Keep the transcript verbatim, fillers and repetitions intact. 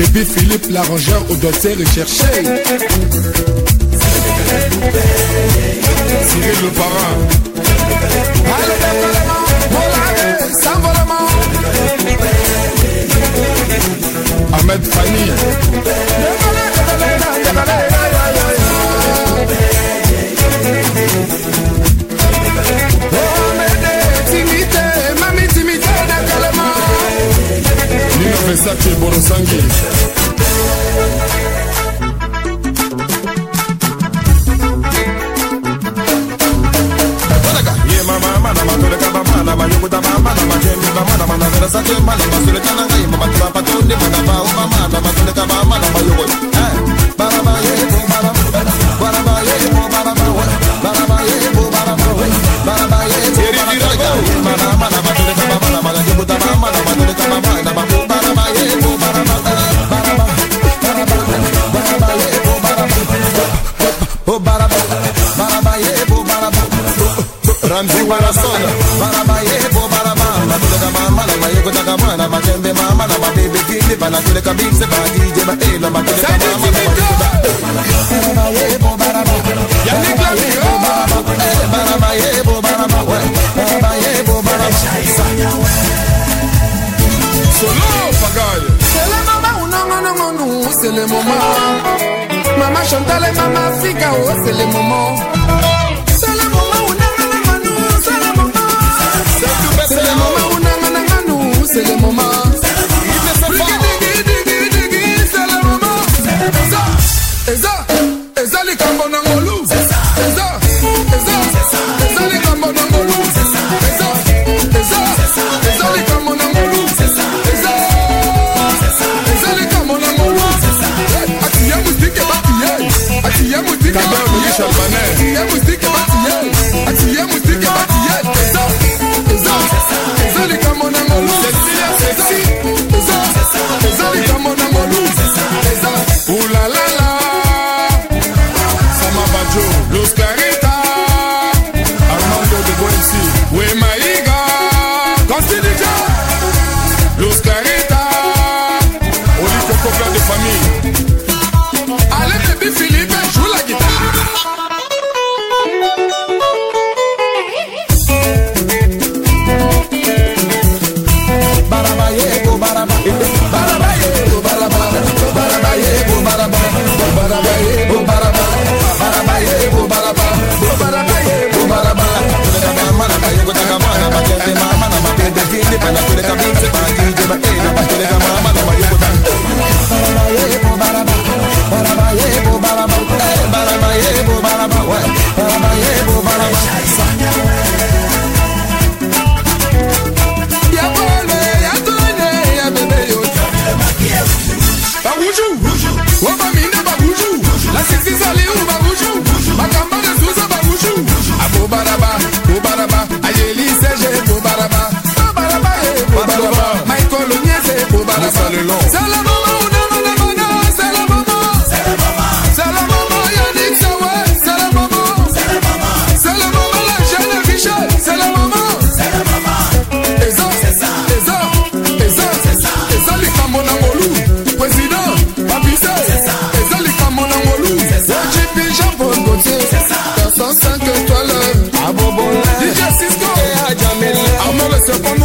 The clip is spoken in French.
Bébé Philippe l'arrangeur au dossier recherché. Cyril le parrain. Allez, Molade, s'envolement. Ahmed Fanny. Nino Versace Borosangi. Ramzi Warasona, Barabaye, Bobaraba, Mama, Mayako Mana, Matembe Mama, my baby Philip, and I feel like a big Sabati, Jebatela, Matembe, Barabaye, Bobaraba, Barabaye, Bobaraba, Barabaye, Bobaraba, Solo, Pagay. C'est le moment où non, non, non, non, c'est le moment. Maman Chantal et Maman Africa, oh, c'est le moment. C'est le moment où c'est le moment où nangananganou, c'est le moment. C'est le moment. Eza, Eza li kambo nangolu. Eza, Eza, Eza li kambo nangolu. Eza, Eza, Eza li kambo nangolu. Eza, Eza li kambo nangolu. Atiye mustike batiye, atiye mustike batiye, atiye mustike batiye, atiye mustike batiye. Eza. cinq étoiles, à Bobo, D J Cisco, et à Jamel, Arnaud le second.